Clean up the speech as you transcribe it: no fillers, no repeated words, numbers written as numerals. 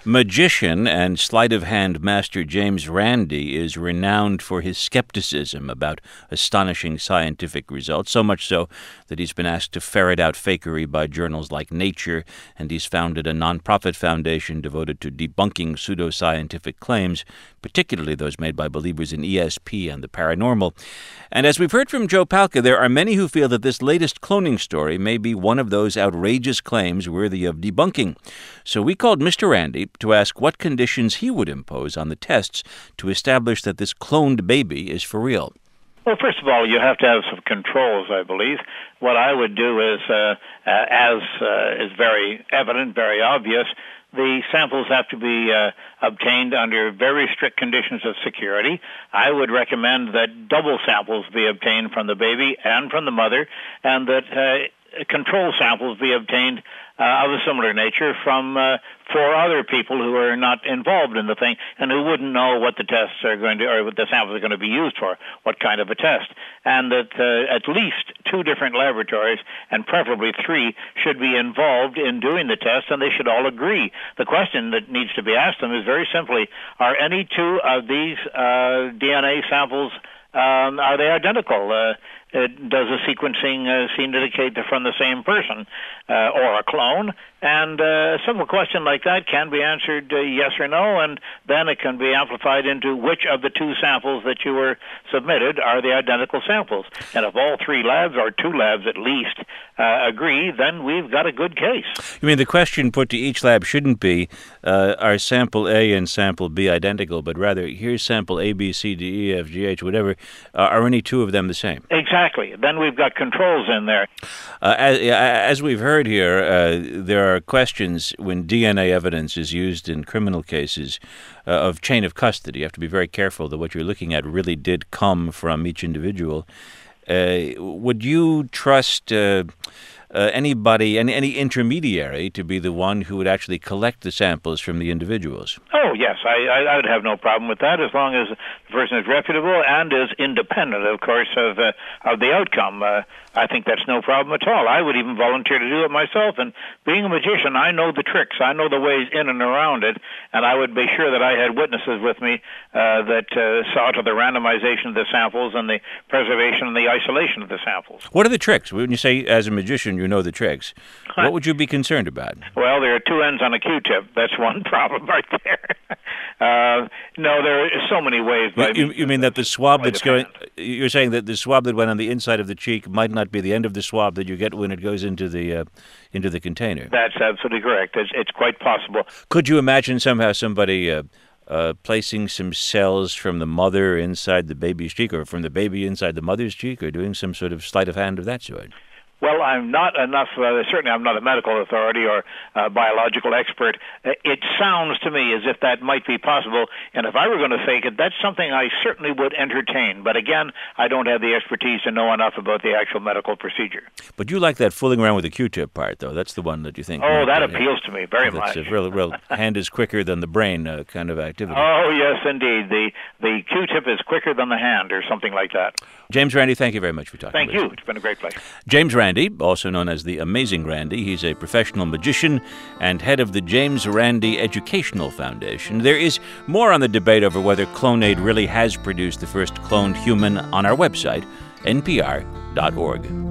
Magician and sleight-of-hand master James Randi is renowned for his skepticism about astonishing scientific results, so much so that he's been asked to ferret out fakery by journals like Nature, and he's founded a nonprofit foundation devoted to debunking pseudoscientific claims, particularly those made by believers in ESP and the paranormal. And as we've heard from Joe Palca, there are many who feel that this latest cloning story may be one of those outrageous claims worthy of debunking. So we called Mr. Randi to ask what conditions he would impose on the tests to establish that this cloned baby is for real. Well, first of all, you have to have some controls, I believe. What I would do is, as is very evident, very obvious, the samples have to be obtained under very strict conditions of security. I would recommend that double samples be obtained from the baby and from the mother, and that control samples be obtained of a similar nature from 4 other people who are not involved in the thing and who wouldn't know what the tests are going to, or what the samples are going to be used for, what kind of a test. And that at least 2 different laboratories, and preferably 3, should be involved in doing the test, and they should all agree. The question that needs to be asked them is very simply, are any 2 of these DNA samples, are they identical? Does the sequencing seem to indicate they're from the same person or a clone? And a simple question like that can be answered yes or no, and then it can be amplified into which of the 2 samples that you were submitted are the identical samples. And if all 3 labs, or 2 labs at least, agree, then we've got a good case. You mean the question put to each lab shouldn't be, are sample A and sample B identical, but rather, here's sample A, B, C, D, E, F, G, H, whatever, are any 2 of them the same? Exactly. Then we've got controls in there. As we've heard here, there are questions when DNA evidence is used in criminal cases of chain of custody. You have to be very careful that what you're looking at really did come from each individual. Would you trust anybody, any intermediary, to be the one who would actually collect the samples from the individuals? Oh, yes. I would have no problem with that as long as the person is reputable and is independent, of course, of the outcome. I think that's no problem at all. I would even volunteer to do it myself. And being a magician, I know the tricks. I know the ways in and around it. And I would be sure that I had witnesses with me that saw to the randomization of the samples and the preservation and the isolation of the samples. What are the tricks? When you say, as a magician, you know the tricks, what would you be concerned about? Well, there are 2 ends on a Q-tip. That's one problem right there. No, there are so many ways. You mean that the swab that's going... You're saying that the swab that went on the inside of the cheek might not be the end of the swab that you get when it goes into the container? That's absolutely correct. It's quite possible. Could you imagine somehow somebody placing some cells from the mother inside the baby's cheek, or from the baby inside the mother's cheek, or doing some sort of sleight of hand of that sort? Well, I'm not enough, certainly I'm not a medical authority or a biological expert. It sounds to me as if that might be possible, and if I were going to fake it, that's something I certainly would entertain. But again, I don't have the expertise to know enough about the actual medical procedure. But you like that fooling around with the Q-tip part, though. That's the one that you think... Oh, that appeals to me very much. That's a real hand is quicker than the brain kind of activity. Oh, yes, indeed. The Q-tip is quicker than the hand, or something like that. James Randi, thank you very much for talking with us. Thank you. It's been a great pleasure. James Randi, also known as the Amazing Randi. He's a professional magician and head of the James Randi Educational Foundation. There is more on the debate over whether Clonaid really has produced the first cloned human on our website, npr.org.